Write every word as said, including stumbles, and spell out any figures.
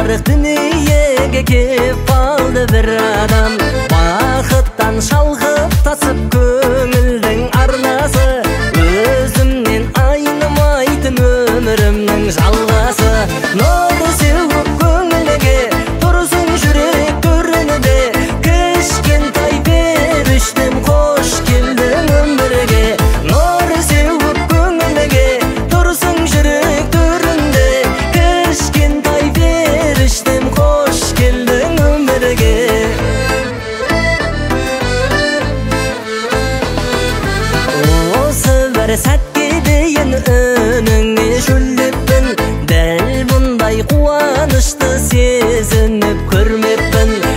жарық дүниеге кеп алды бір адам. Бақыттан шалқып тасып көңілдің арнасы, өзімнен айнымайтын өмірімнің жалғасы. Нұры сеуіп көңілге тұрсын жүрек төрінде, кішкентай періштем қош келдің өмірге. Нұры сеуіп көңілге тұрсын жүрек төрінде, кішкентай періштем қош келдің өмірге. Осы бір сәтке дейін үніңе шөлдеппін, дәл бұндай қуанышты сезініп көрмеппін.